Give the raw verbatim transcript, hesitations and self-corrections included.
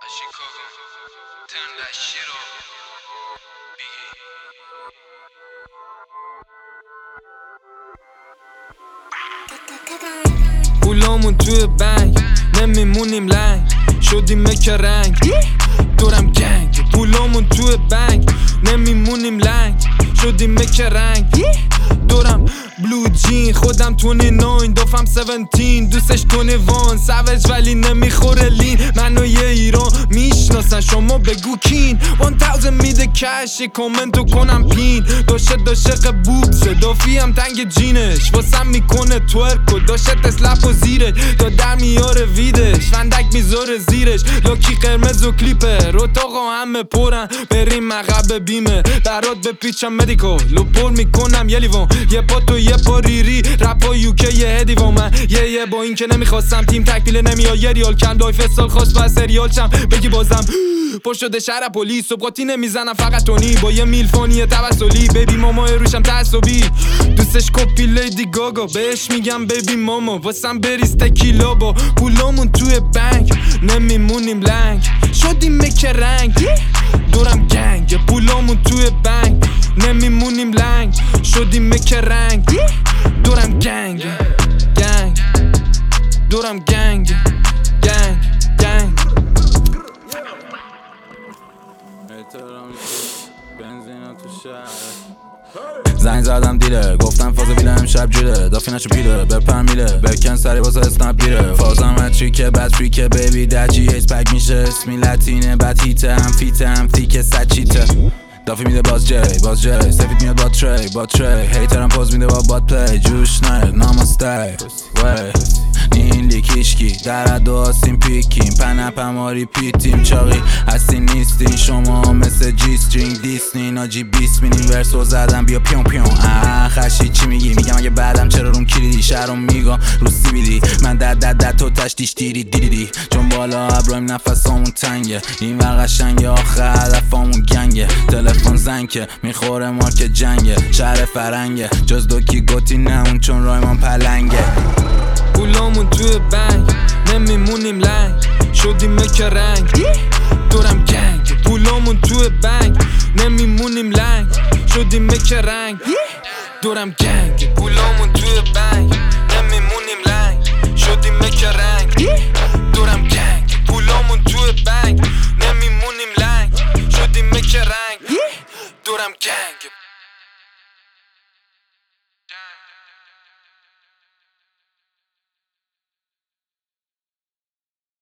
Chicago, turn that shit up. Biggie. پولامون توی بنک نمیمونیم لنگ شدیم که رنگ دورم گنگ. پولامون توی بنک نمیمونیم لنگ شدیم که رنگ دورم بلو جین خودم تونی ناین دفعم سونتین دوستش تونی وان سوج ولی نمیخوره لین منو یه ایران میشناسن شما بگو کین وان تاوزن میده کش یه کامنتو کنم پین داشه داشق بوبسه دافی هم تنگ جینش واسم میکنه تورک و داشه تسلپ و زیرش تا در میاره ویدش فندک میذاره زیرش لاکی قرمز و کلیپر اتاقا همه پرن بریم مغب بیمه برات به پیچم مدیکال لو پر میکنم یه لیوان یه پا تو یه پا ریری رپا یوکه یه هدیوان من یه یه با این که نمیخواستم تیم تکمیل نمیاد یه ریال کم لایف سال خواست و سریال چم بگی بازم پر شده شهر پلیس صبحاتی نمیزنم فقط تونی با یه میلفانی توسلی بیبی ماما روشم تعصبی دوستش کپی لیدی گاگا بهش میگم بیبی ماما واسم بریز تکیلا با پولامون توی بنک نمیمونیم لنگ شدیم که رنگ دورم گنگ. پولامون توی بنک نمیمونیم لنگ شدیم که رنگ دورم گنگ گنگ دورم گنگ گنگ گنگ. زنگ زدم دیله گفتم فاز ویله امشب جیره دافی نشو پیله بپر میله بکن سری واسه اسنپ بیره فازم اتریکه بد فریکه بیبی دجی ایس پک میشه اسمی لاتینه بد هیته هم فیته هم تیکه سچیته دافی میده باز جی باز جی سفید میاد با تری با تری هیترم پوز میده با باد پلی جوش نه نامسته وی نین لیکیشکی در دو آسیم پیکیم پنپ هماری پیتیم چاقی هستین نیستین شما مثل جی سترینگ دیسنی ناجی بیس مینیم ورسو زدم بیا پیون پیون آه خشی چی میگی میگم اگه بعدم چرا روم کلیدی شهرم میگم رو سی بیدی من دد دد دد تو تشتیش دیری دیری دی چون بالا ابراهیم نفسامون تنگه این ور قشنگه آخه هدفامون گنگه تلفن زنگه میخوره مارک جنگه شهر فرنگه جز دوکی گوتی نمون چون رایمان پلنگه. پولامون توی بنک نمیمونیم لنگ شدیم که رنگ دورم گنگ. پولامون توی بنک نمیمونیم لنگ شدیم که رنگ دورم گنگ. پولامون توی بنک نمیمونیم لنگ شدیم که رنگ